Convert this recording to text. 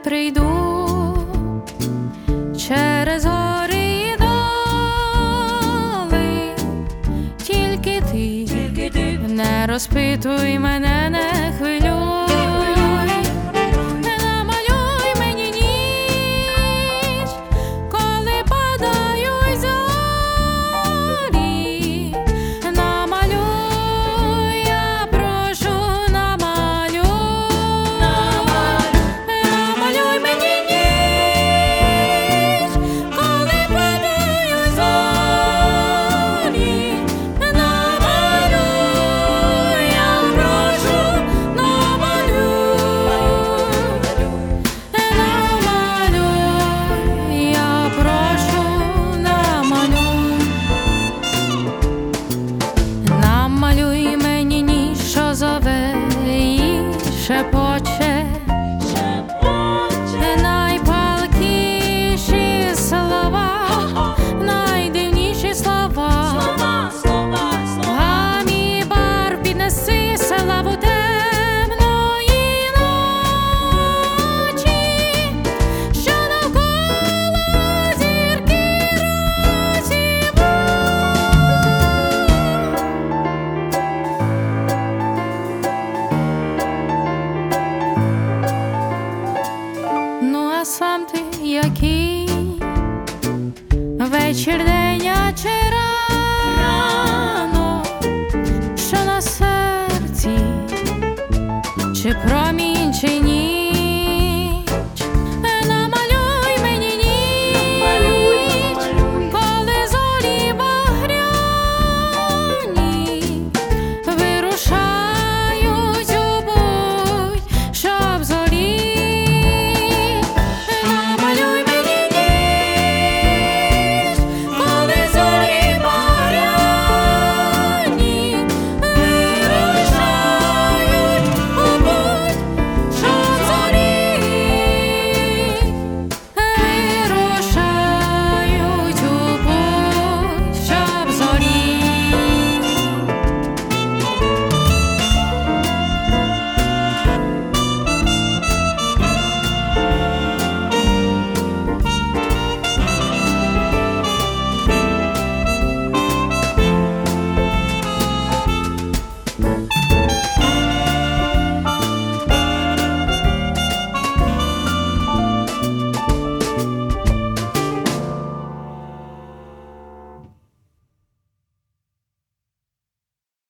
прийду через гори і доли, тільки ти не розпитуй мене, не хвилюй. Намалюй мені ніч, коли падають зорі. Намалюй, я прошу, намалюй. Намалюй мені ніч, коли падають зорі. Намалюй, я прошу, намалюй. Намалюй, я прошу, намалюй. Намалюй мені ніч, що зове і шепоче найпалкіші слова, найдивніші слова. Гамі бар піднеси славу темної ночі, що навколо зірки Ну, а сам ти який? Вечір, день, чи рано? Що на серці? Чи промінь, чи ні?